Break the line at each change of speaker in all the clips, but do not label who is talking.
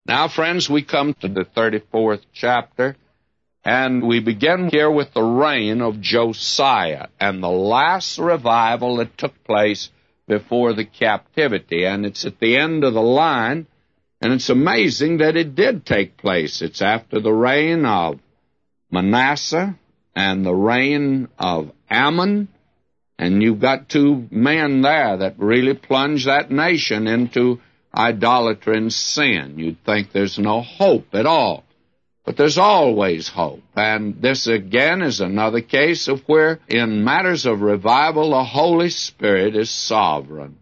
Now, friends, we come to the 34th chapter, and we begin here with the reign of Josiah and the last revival that took place before the captivity. And it's at the end of the line, and it's amazing that it did take place. It's after the reign of Manasseh and the reign of Ammon, and you've got two men there that really plunged that nation into idolatry and sin. You'd think there's no hope at all. But there's always hope. And this again is another case of where in matters of revival the Holy Spirit is sovereign.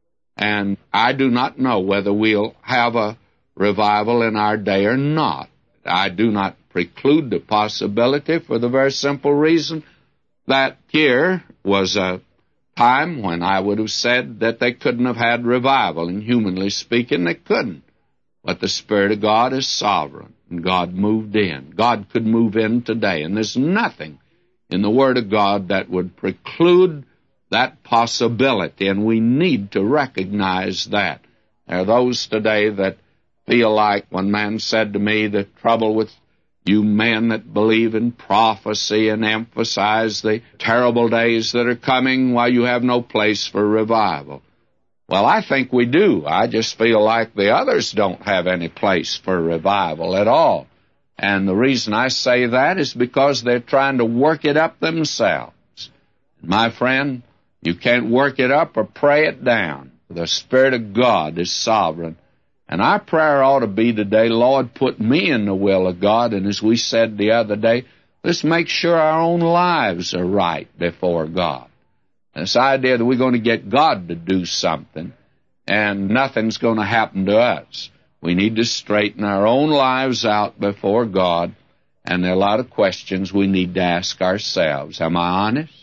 And I do not know whether we'll have a revival in our day or not. I do not preclude the possibility for the very simple reason that here was a time when I would have said that they couldn't have had revival, and humanly speaking, they couldn't. But the Spirit of God is sovereign, and God moved in. God could move in today, and there's nothing in the Word of God that would preclude that possibility, and we need to recognize that. There are those today that feel like, one man said to me, the trouble with you men that believe in prophecy and emphasize the terrible days that are coming while you have no place for revival. Well, I think we do. I just feel like the others don't have any place for revival at all. And the reason I say that is because they're trying to work it up themselves. My friend, you can't work it up or pray it down. The Spirit of God is sovereign. And our prayer ought to be today, Lord, put me in the will of God. And as we said the other day, let's make sure our own lives are right before God. This idea that we're going to get God to do something and nothing's going to happen to us. We need to straighten our own lives out before God, and there are a lot of questions we need to ask ourselves. Am I honest?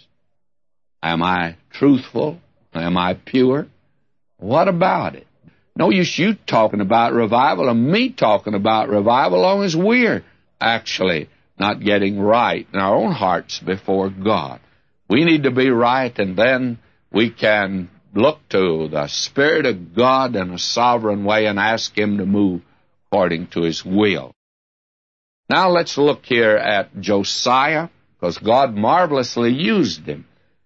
Am I truthful? Am I pure? What about it? No use you talking about revival and me talking about revival, long as we're actually not getting right in our own hearts before God. We need to be right, and then we can look to the Spirit of God in a sovereign way and ask Him to move according to His will. Now let's look here at Josiah, because God marvelously used him.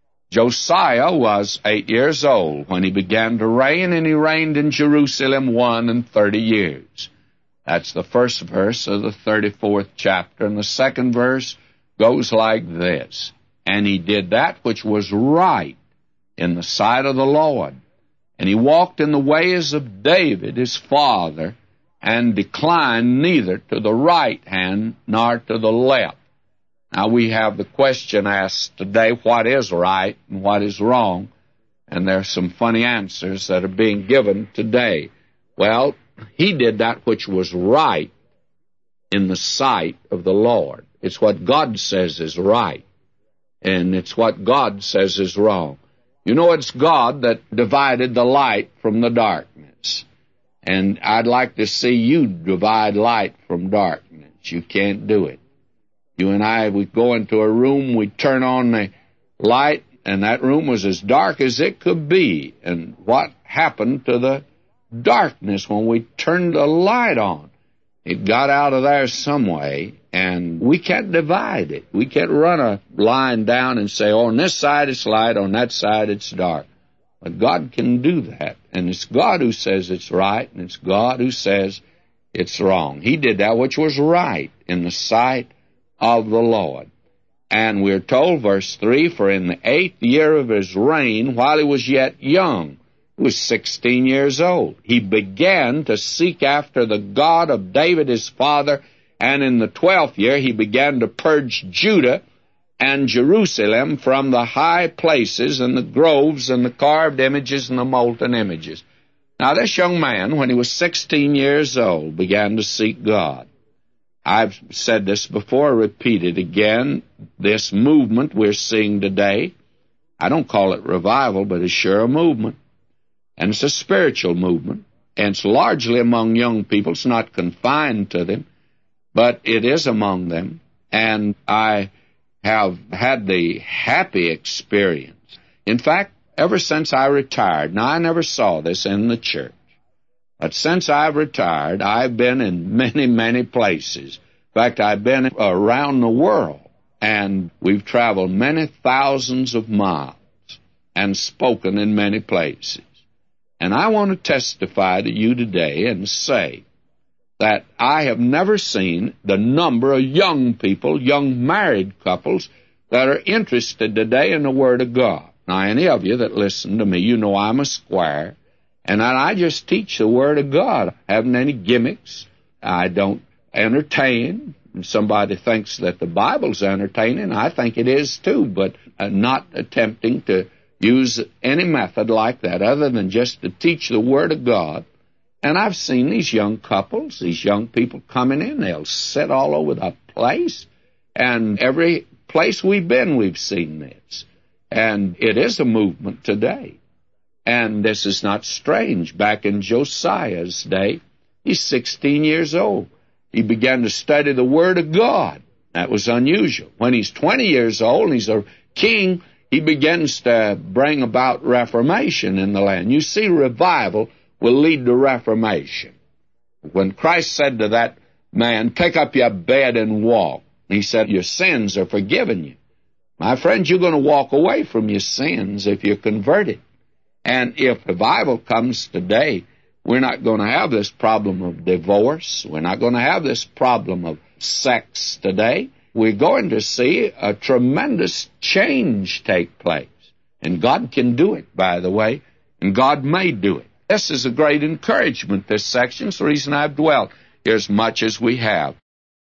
Josiah was 8 years old when he began to reign, and he reigned in Jerusalem 31 years. That's the first verse of the 34th chapter, and the second verse goes like this. And he did that which was right in the sight of the Lord, and he walked in the ways of David his father, and declined neither to the right hand nor to the left. Now we have the question asked today, what is right and what is wrong? And there are some funny answers that are being given today. Well, he did that which was right in the sight of the Lord. It's what God says is right, and it's what God says is wrong. You know, it's God that divided the light from the darkness. And I'd like to see you divide light from darkness. You can't do it. You and I, we go into a room, we turn on the light, and that room was as dark as it could be. And what happened to the darkness when we turned the light on? It got out of there some way, and we can't divide it. We can't run a line down and say, oh, on this side it's light, on that side it's dark. But God can do that, and it's God who says it's right, and it's God who says it's wrong. He did that which was right in the sight of the Lord. And we're told, verse 3, for in the 8th year of his reign, while he was yet young, he was 16 years old, he began to seek after the God of David his father, and in the 12th year he began to purge Judah and Jerusalem from the high places and the groves and the carved images and the molten images. Now this young man, when he was 16 years old, began to seek God. I've said this before, repeat it again. This movement we're seeing today, I don't call it revival, but it's sure a movement. And it's a spiritual movement. And it's largely among young people. It's not confined to them, but it is among them. And I have had the happy experience. In fact, ever since I retired, now I never saw this in the church, But since I've retired, I've been in many, many places. In fact, I've been around the world, and we've traveled many thousands of miles and spoken in many places. And I want to testify to you today and say that I have never seen the number of young people, young married couples, that are interested today in the Word of God. Now, any of you that listen to me, you know I'm a squire, and I just teach the Word of God. I haven't any gimmicks. I don't entertain. If somebody thinks that the Bible's entertaining, I think it is too, but not attempting to use any method like that other than just to teach the Word of God. And I've seen these young couples, these young people coming in. They'll sit all over the place, and every place we've been, we've seen this. And it is a movement today. And this is not strange. Back in Josiah's day, he's 16 years old. He began to study the Word of God. That was unusual. When he's 20 years old and he's a king, he begins to bring about reformation in the land. You see, revival will lead to reformation. When Christ said to that man, "Take up your bed and walk," he said, "Your sins are forgiven you." My friends, you're going to walk away from your sins if you're converted. And if revival comes today, we're not going to have this problem of divorce. We're not going to have this problem of sex today. We're going to see a tremendous change take place. And God can do it, by the way, and God may do it. This is a great encouragement, this section. It's the reason I've dwelt here as much as we have.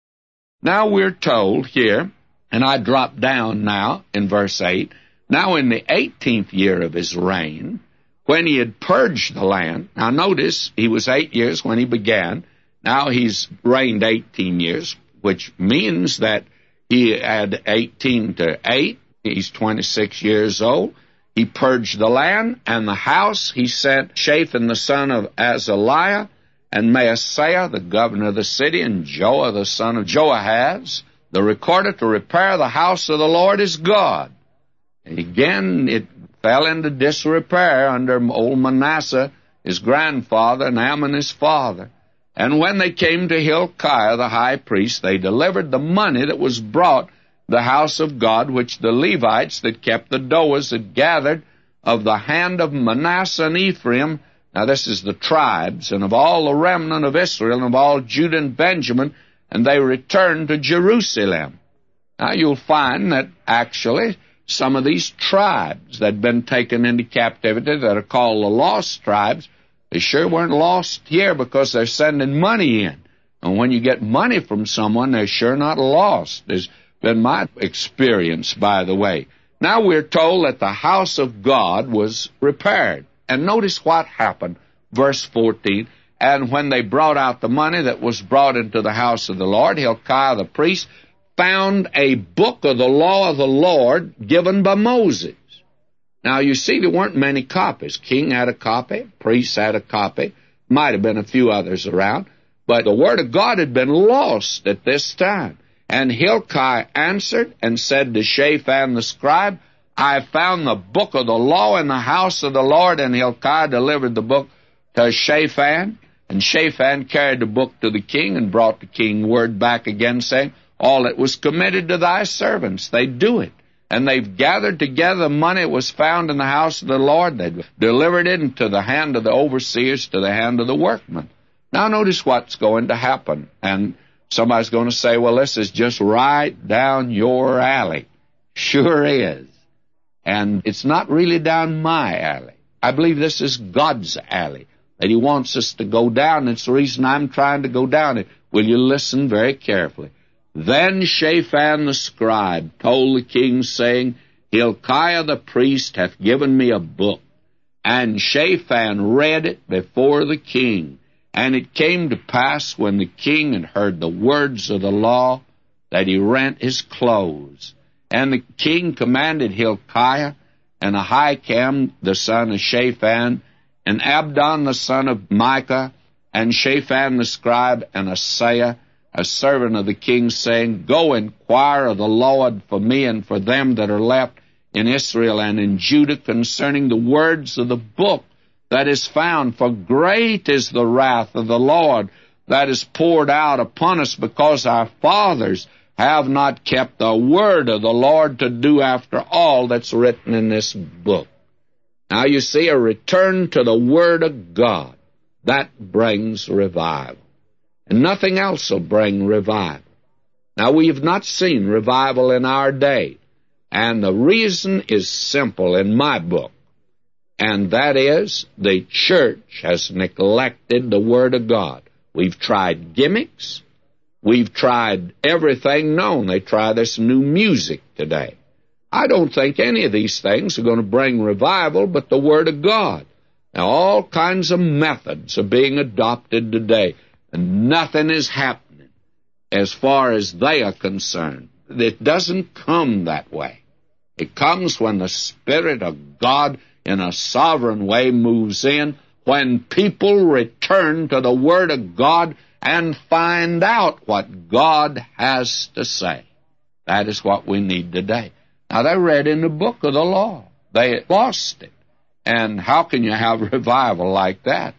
Now we're told here, and I drop down now in verse 8, now in the 18th year of his reign, when he had purged the land. Now notice, he was 8 years when he began. Now he's reigned 18 years, which means that he had 18 to 8. He's 26 years old. He purged the land and the house. He sent Shaphan the son of Azaliah and Maaseiah, the governor of the city, and Joah the son of Joahaz, the recorder, to repair the house of the Lord his God. And again, it fell into disrepair under old Manasseh, his grandfather, and Ammon his father. And when they came to Hilkiah the high priest, they delivered the money that was brought the house of God, which the Levites that kept the doors had gathered of the hand of Manasseh and Ephraim. Now this is the tribes, and of all the remnant of Israel, and of all Judah and Benjamin, and they returned to Jerusalem. Now you'll find that actually some of these tribes that had been taken into captivity that are called the lost tribes, they sure weren't lost here because they're sending money in. And when you get money from someone, they're sure not lost. There's been my experience, by the way. Now we're told that the house of God was repaired. And notice what happened. Verse 14, and when they brought out the money that was brought into the house of the Lord, Hilkiah the priest found a book of the law of the Lord given by Moses. Now, you see, there weren't many copies. King had a copy, priests had a copy, might have been a few others around, but the Word of God had been lost at this time. And Hilkiah answered and said to Shaphan the scribe, I have found the book of the law in the house of the Lord. And Hilkiah delivered the book to Shaphan, and Shaphan carried the book to the king and brought the king word back again, saying, all that was committed to thy servants, they do it. And they've gathered together the money that was found in the house of the Lord. They've delivered it into the hand of the overseers, to the hand of the workmen. Now notice what's going to happen. And somebody's going to say, well, this is just right down your alley. Sure is. And it's not really down my alley. I believe this is God's alley that He wants us to go down. It's the reason I'm trying to go down it. Will you listen very carefully? Then Shaphan the scribe told the king, saying, Hilkiah the priest hath given me a book. And Shaphan read it before the king. And it came to pass, when the king had heard the words of the law, that he rent his clothes. And the king commanded Hilkiah, and Ahikam the son of Shaphan, and Abdon the son of Micah, and Shaphan the scribe, and Asaiah, a servant of the king, saying, Go inquire of the Lord for me and for them that are left in Israel and in Judah concerning the words of the book that is found, for great is the wrath of the Lord that is poured out upon us, because our fathers have not kept the word of the Lord to do after all that's written in this book. Now you see, a return to the word of God, that brings revival. And nothing else will bring revival. Now, we have not seen revival in our day, and the reason is simple in my book, and that is the church has neglected the Word of God. We've tried gimmicks. We've tried everything known. They try this new music today. I don't think any of these things are going to bring revival but the Word of God. Now, all kinds of methods are being adopted today, and nothing is happening as far as they are concerned. It doesn't come that way. It comes when the Spirit of God in a sovereign way moves in, when people return to the Word of God and find out what God has to say. That is what we need today. Now, they read in the book of the law. They lost it. And how can you have revival like that?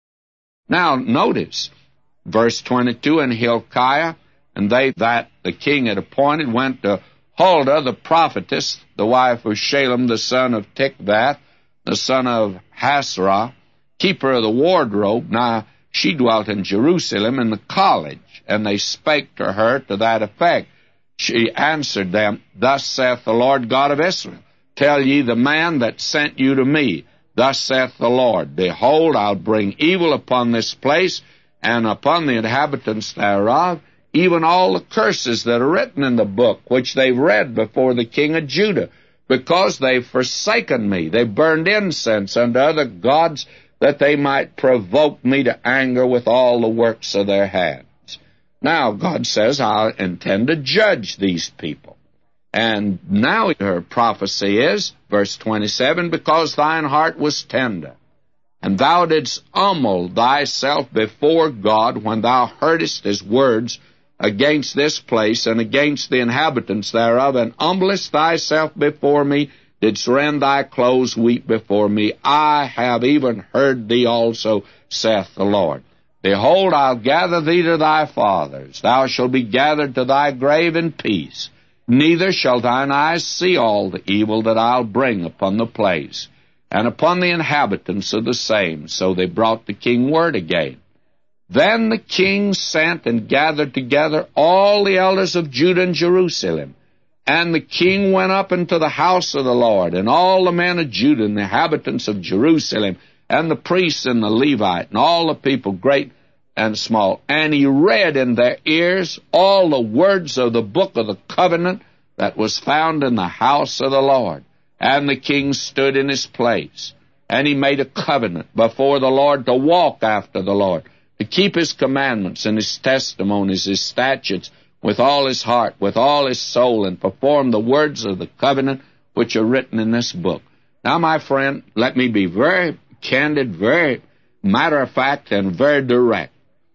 Now, notice, verse 22, and Hilkiah, and they that the king had appointed, went to Huldah the prophetess, the wife of Shalem the son of Tikvath, the son of Hasrah, keeper of the wardrobe. Now, she dwelt in Jerusalem in the college, and they spake to her to that effect. She answered them, Thus saith the Lord God of Israel, Tell ye the man that sent you to me, Thus saith the Lord, Behold, I'll bring evil upon this place, and upon the inhabitants thereof, even all the curses that are written in the book, which they've read before the king of Judah, because they've forsaken me. They burned incense unto other gods, that they might provoke me to anger with all the works of their hands. Now, God says, I intend to judge these people. And now her prophecy is, verse 27, Because thine heart was tender, and thou didst humble thyself before God when thou heardest his words against this place and against the inhabitants thereof, and humblest thyself before me, didst rend thy clothes, weep before me. I have even heard thee also, saith the Lord. Behold, I'll gather thee to thy fathers. Thou shalt be gathered to thy grave in peace. Neither shall thine eyes see all the evil that I'll bring upon the place, and upon the inhabitants of the same. So they brought the king word again. Then the king sent and gathered together all the elders of Judah and Jerusalem. And the king went up into the house of the Lord, and all the men of Judah and the inhabitants of Jerusalem, and the priests and the Levite, and all the people, great and small. And he read in their ears all the words of the book of the covenant that was found in the house of the Lord. And the king stood in his place, and he made a covenant before the Lord to walk after the Lord, to keep his commandments and his testimonies, his statutes, with all his heart, with all his soul, and perform the words of the covenant which are written in this book. Now, my friend, let me be very candid, very matter of fact, and very direct.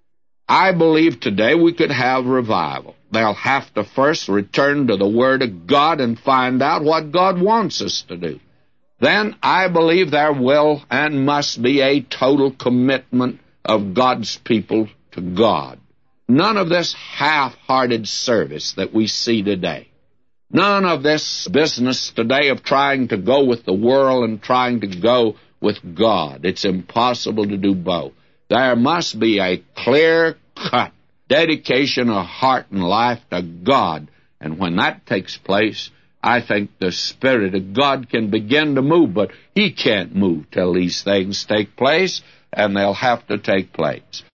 I believe today we could have revival. They'll have to first return to the Word of God and find out what God wants us to do. Then I believe there will and must be a total commitment of God's people to God. None of this half-hearted service that we see today. None of this business today of trying to go with the world and trying to go with God. It's impossible to do both. There must be a clear-cut dedication of heart and life to God. And when that takes place, I think the Spirit of God can begin to move, but He can't move till these things take place, and they'll have to take place.